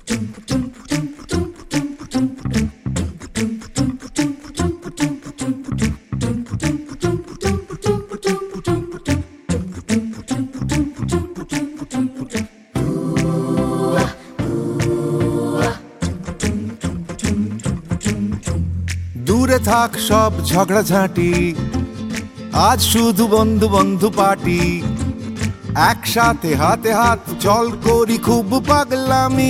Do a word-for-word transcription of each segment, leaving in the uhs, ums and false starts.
দূরে থাক সব ঝগড়াঝাঁটি, আজ শুধু বন্ধু বন্ধু পার্টি। একসাথে হাতে হাত চল করি খুব পাগলামি।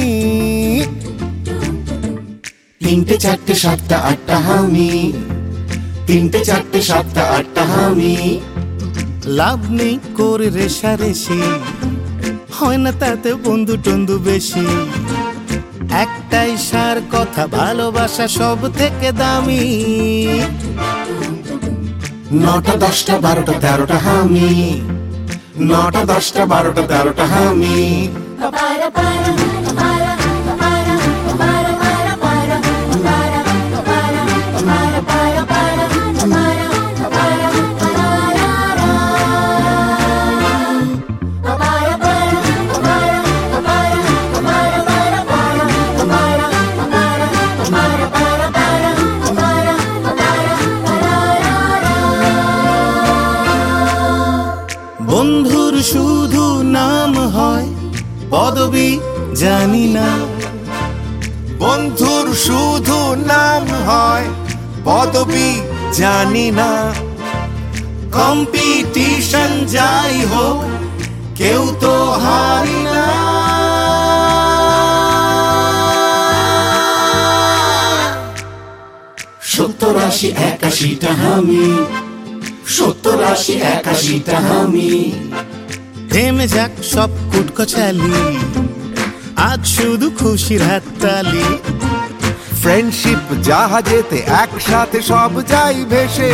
তিনটে চারটে সাতটা আটটা হামি, তিনটে চারটে সাতটা আটটা হামি। লাভ নেই করে রেশারেশি, হয় না তাতে বন্ধু টন্ধু বেশি। একটাই সার কথা, ভালোবাসা সব থেকে দামি। নটা দশটা বারোটা তেরোটা হামি, নটা দশটা বারোটা তেরোটা হামি। বন্ধুর শুধু নাম হয় পদবী জানি না, বন্ধুর শুধু নাম হয় পদবী জানি না। কম্পিটিশন যাই হোক কেউ তো হারি না। সত্তর আশি একাশিটা হামি, সত্তর আশি একাশিটা হামি। থেমে যাক সব কুটকচালি, আজ শুধু খুশির হাততালি। ফ্রেন্ডশিপ জাহাজেতে একসাথে সব যাই ভেসে।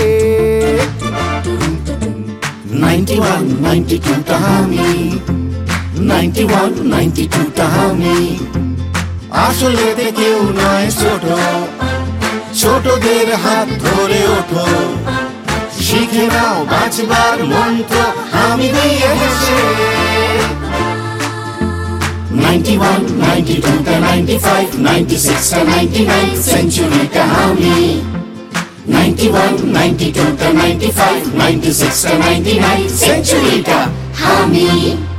নাইনটি ওয়ান নাইনটি টুটা হামি, নাইনটি ওয়ান নাইনটি টুটা হামি। আসলে কেউ নয় ছোট, ছোটদের হাত ধরে ওঠো। শিখে নাও বাঁচবার মন্ত্র আমি দিয়ে হেসে। নাইনটি ওয়ান নাইনটি টুটা নাইনটি ফাইভ নাইনটি সিক্সটা নাইনটি নাইন সেঞ্চুরিটা হামি। নাইনটি ওয়ান নাইনটি টুটা নাইনটি ফাইভ নাইনটি সিক্সটা নাইনটি নাইন সেঞ্চুরিটা হামি।